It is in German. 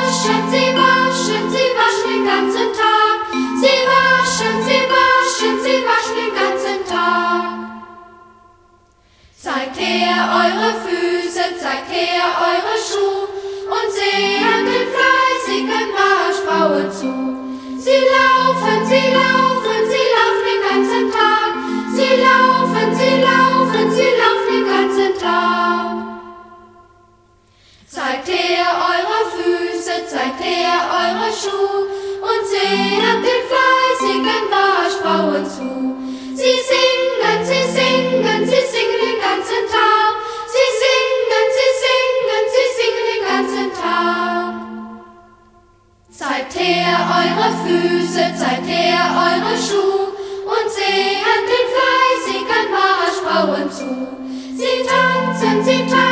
sie waschen den ganzen Tag. Sie waschen den ganzen Tag. Zeigt her eure Füße, zeigt her eure Schuhe und seht den fleißigen Waschfrauen zu. Sie laufen den ganzen Tag. Sie laufen den ganzen Tag. Zeigt her eure Füße, zeigt her eure Schuhe und seht den fleißigen Waschfrauen zu. Sie singen den ganzen Tag. Sie singen den ganzen Tag. Zeigt her eure Füße, zeigt her eure Schuhe und seht den fleißigen Waschfrauen zu. Sie tanzen